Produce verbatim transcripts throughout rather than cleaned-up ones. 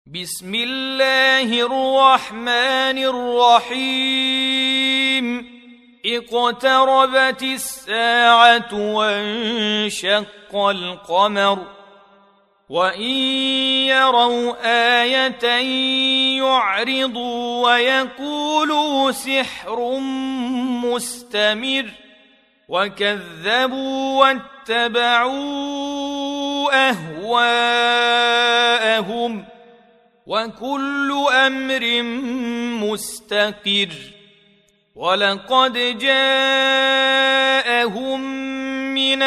بسم الله الرحمن الرحيم اقتربت الساعة وانشق القمر وإن يروا آية يعرضوا ويقولوا سحر مستمر وكذبوا واتبعوا أهواءهم وكل أمر مستقر ولقد جاءهم من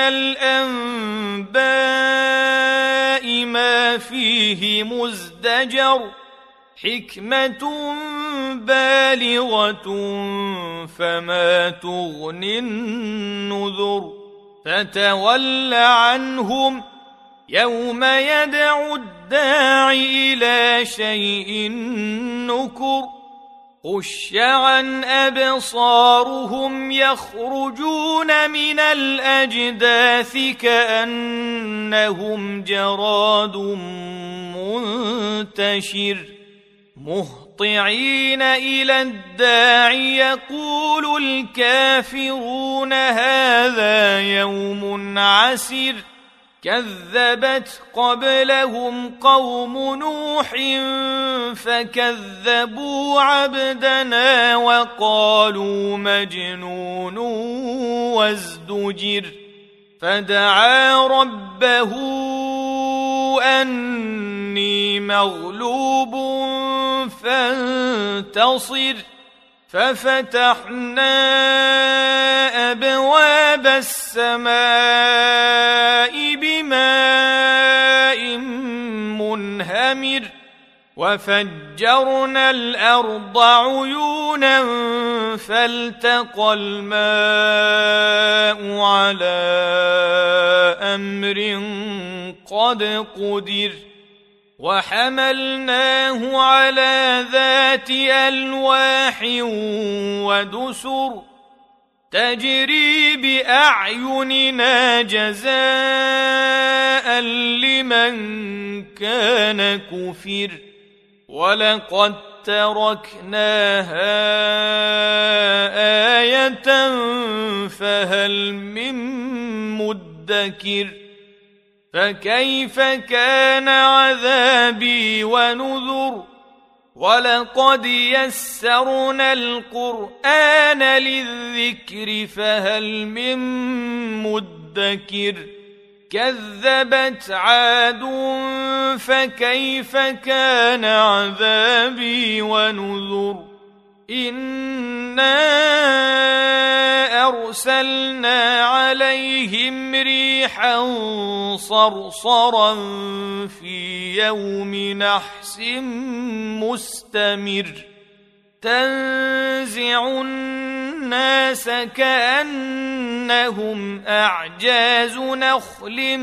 الأنباء ما فيه مزدجر حكمة بالغة فما تغني النذر فتول عنهم يوم يدعو الداعي إلى شيء نكر خش عن أبصارهم يخرجون من الأجداث كأنهم جراد منتشر مهطعين إلى الداعي يقول الكافرون هذا يوم عسر كذبت قبلهم قوم نوح فكذبوا عبدنا وقالوا مجنون وازدجر فدعا ربه أني مغلوب فانتصر ففتحنا أبواب السماء بماء منهمر وفجرنا الأرض عيونا فالتقى الماء على أمر قد قدر وحملناه على ذات ألواح ودسر تجري بأعيننا جزاء لمن كان كفر ولقد تركناها آية فهل من مدكر فكيف كان عذابي ونذر ولقد يسرنا القرآن للذكر فهل من مدكر كذبت عاد فكيف كان عذابي ونذر إنا أرسلنا عليهم ريحا صرصرا في يوم نحس مستمر تنزع الناس كأنهم أعجاز نخل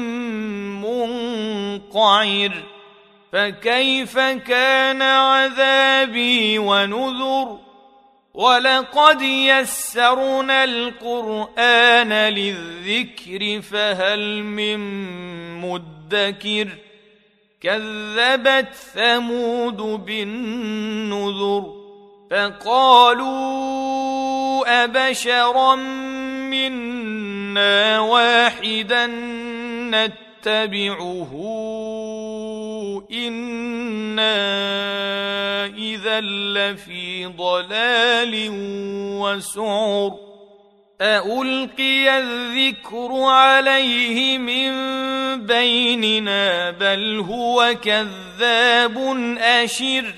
منقعر فكيف كان عذابي ونذر ولقد يسرنا القرآن للذكر فهل من مدكر كذبت ثمود بالنذر فقالوا أبشرا منا واحدا نتبعه إنا إذا لفي ضلال وسعر أألقي الذكر عليه من بيننا بل هو كذاب أشر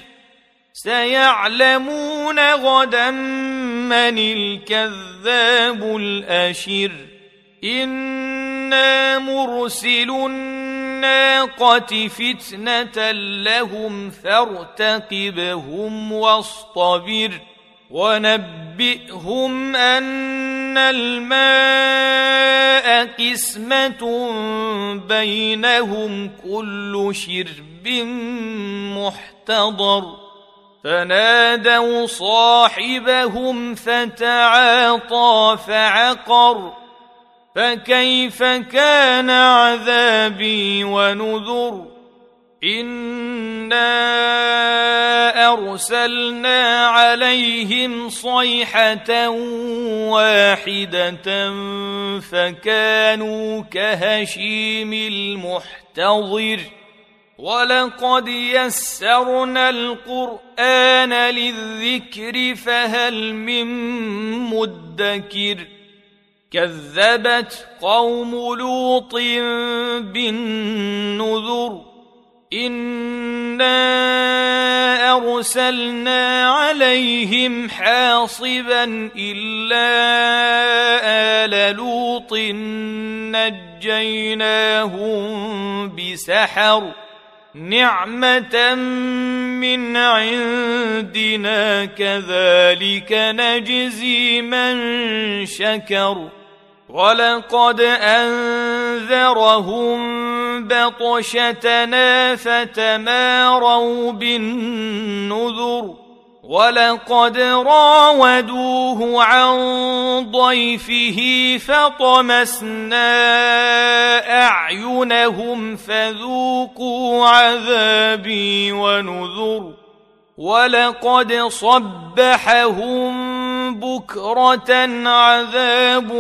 سيعلمون غدا من الكذاب الأشر إنا مرسل الناقة فتنة لهم فارتقبهم واصطبر ونبئهم أن الماء قسمة بينهم كل شرب محتضر فنادوا صاحبهم فتعاطى فعقر فكيف كان عذابي ونذر إنا أرسلنا عليهم صيحة واحدة فكانوا كهشيم المحتضر ولقد يسرنا القرآن للذكر فهل من مدكر كذبت قوم لوط بالنذر إنا أرسلنا عليهم حاصبا إلا آل لوط نجيناهم بسحر نعمة من عندنا كذلك نجزي من شكر ولقد أنذرهم بطشتنا فتماروا بالنذر ولقد راودوه عن ضيفه فطمسنا أعينهم فذوقوا عذابي ونذر ولقد صبحهم بكرة عذاب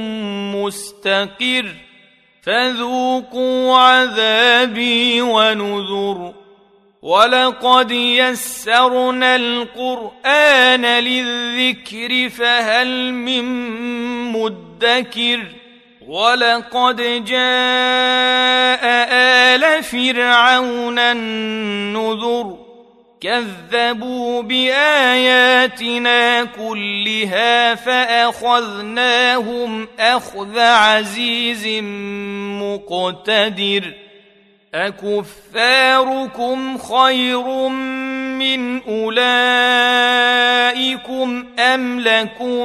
مستقر فذوقوا عذابي ونذر ولقد يسرنا القرآن للذكر فهل من مدكر ولقد جاء آل فرعون النذر كذبوا بآياتنا كلها فأخذناهم أخذ عزيز مقتدر أكفاركم خير من أولئكم أم لكم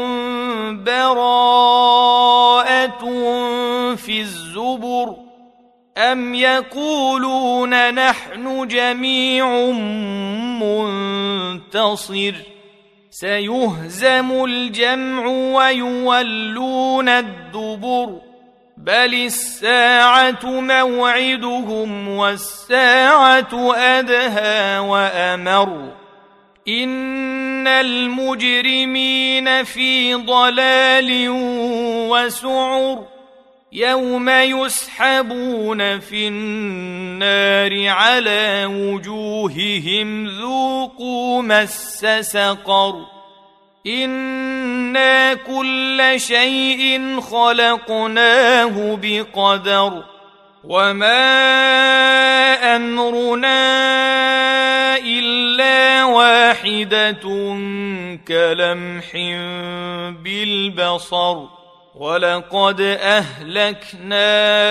براءة في الزبر أم يقولون نحن جميع منتصر سيهزم الجمع ويولون الدبر بل الساعة موعدهم والساعة أدهى وأمر إن المجرمين في ضلال وسعر يوم يسحبون في النار على وجوههم ذوقوا مس سقر إنا كل شيء خلقناه بقدر وما أمرنا إلا واحدة كلمح بالبصر ولقد أهلكنا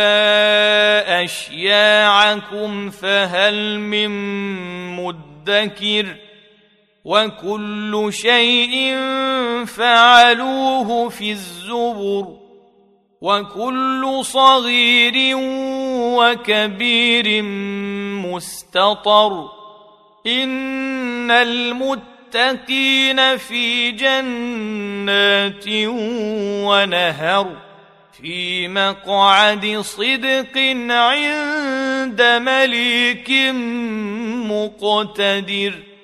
أشياعكم فهل من مدكر وكل شيء فعلوه في الزبر وكل صغير وكبير مستطر إن المتقين في جنات ونهر في مقعد صدق عند مليك مقتدر